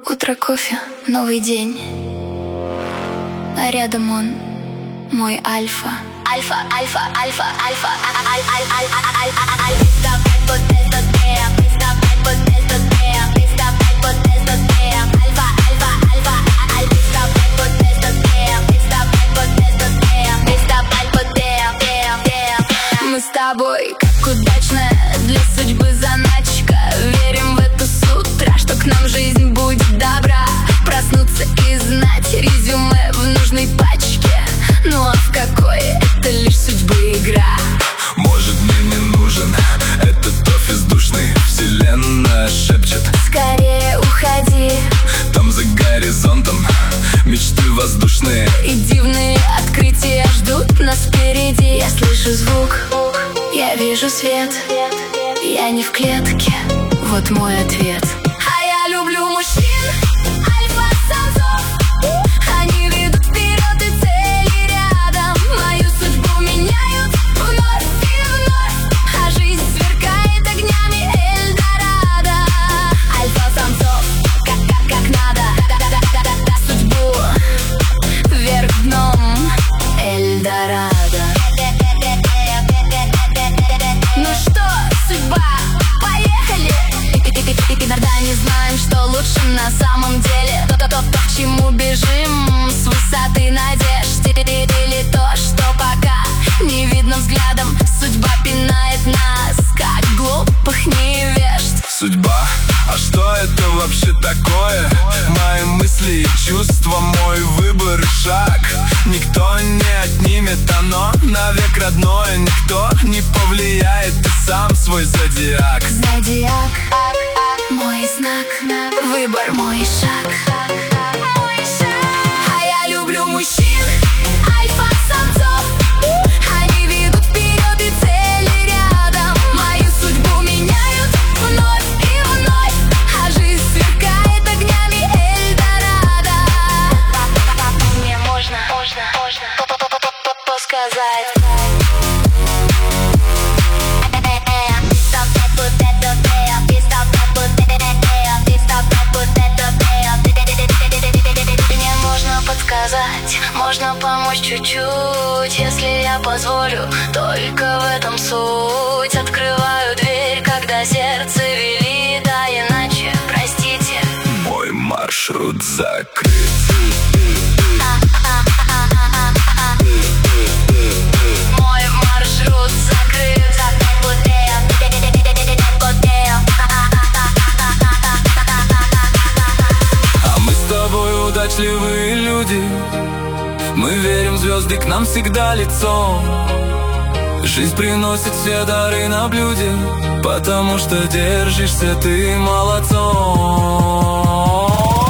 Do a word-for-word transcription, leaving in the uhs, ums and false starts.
Утро, кофе, новый день. А рядом он, мой альфа. Альфа, альфа, альфа, альфа, мы с тобой как удачная для судьбы заначка. Верим в это с утра, что к нам жизнь будет добра. Проснуться и знать резюме в нужной пачке. Ну а в какой это лишь судьбы игра. Может, мне не нужен этот офис душный. Вселенная шепчет: скорее уходи. Там за горизонтом мечты воздушные И дивные открытия ждут нас впереди. Я слышу звук, я вижу свет. Я не в клетке, вот мой ответ. А я люблю мужчин, альфа-самцов. Они ведут вперед и цели рядом. Мою судьбу меняют вновь и вновь. А жизнь сверкает огнями Эльдорадо. Альфа-самцов, как, как, как надо. Судьбу вверх дном Эльдорадо. Ну что, судьба, поехали! Иногда не знаем, что лучше на самом деле. То, то, то, то, к чему бежим с высоты надежд. Или то, что пока не видно взглядом. Судьба пинает нас, как глупых невежд. Судьба? А что это вообще такое? Мои мысли и чувства, мой выбор и шаг. Никто не отнимет, оно навек родное. Никто не повлияет, ты сам свой зодиак. Зодиак, мой знак, выбор мой шаг. А я люблю мужчин, альфа-самцов. Они ведут вперед и цели рядом. Мою судьбу меняют вновь и вновь. А жизнь сверкает огнями Эльдорадо. Мне можно, можно, можно сказать. Можно помочь чуть-чуть, если я позволю. Только в этом суть. Открываю дверь, когда сердце велит, а иначе, простите, мой маршрут закрыт. Мой маршрут закрыт. А мы с тобой удачливые люди. Мы верим в звезды, к нам всегда лицом. Жизнь приносит все дары на блюде, потому что держишься ты молодцом.